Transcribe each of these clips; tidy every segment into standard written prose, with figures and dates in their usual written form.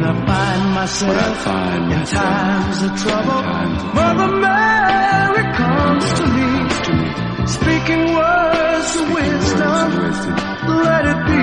I find myself in times of trouble, Mother Mary comes to me, speaking words of wisdom. Let it be.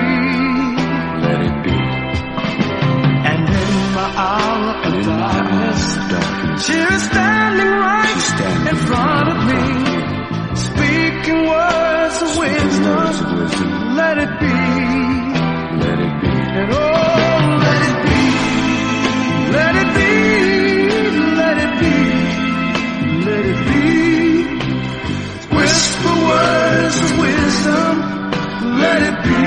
And in my hour of darkness, she is standing right in front of me, speaking words of wisdom. Let it be. And oh, let it be. Let it be. Let it be. Let it be. Whisper words of wisdom. Let it be.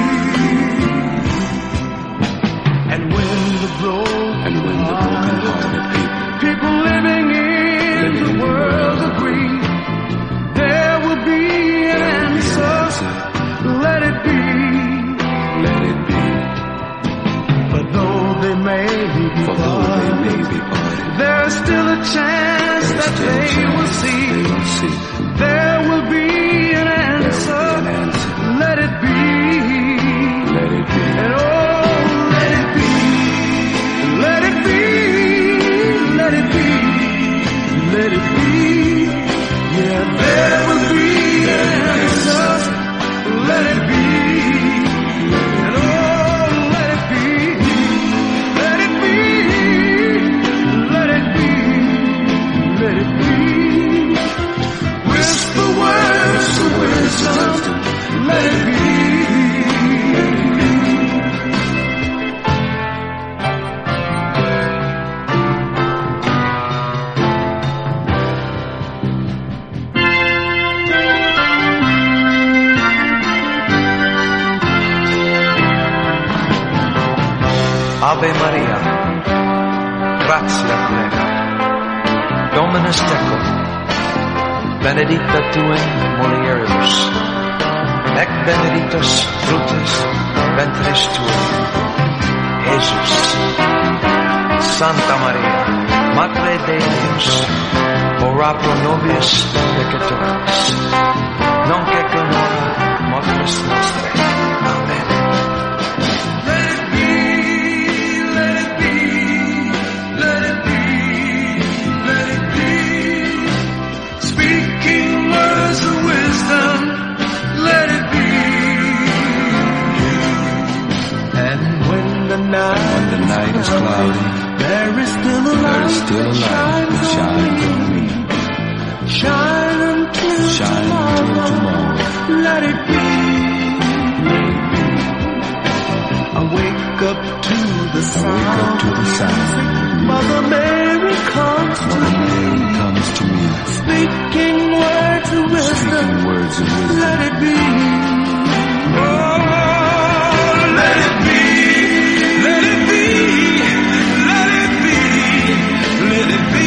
And when the broken-hearted people living in the world agree, there will be an answer. Let it be. Let it be. But though they may be parted, there's still a chance that they will see. There will be an answer. Let it be. Let it be. And oh, let it be. Let it be. Let it be. Let it be. Yeah, there will be an answer. Let it be. And oh, let it be. Let it be. Let it be. Let it be. Whisper words of wisdom. Let it be. Ave Maria, gratia plena, Dominus tecum, benedicta tu in mulieribus, ec benedictus fructus ventris tui, Jesus. Santa Maria, Mater Dei Deus, ora pro nobis peccatoribus, nunc et in hora mortis nostrae. Amen. When the night is cloudy, there is still a light that shines on me. Shine until tomorrow. Let it be. I wake up to the sound. Mother Mary comes to me, speaking words of wisdom. Let it be. Oh, let it be. Let it be, let it be, let it be.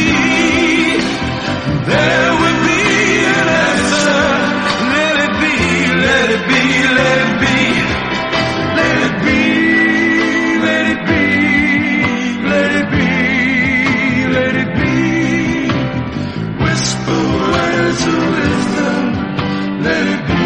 There will be an answer. Let it be, let it be, let it be. Let it be, let it be, let it be, let it be. Whisper words of wisdom. Let it be.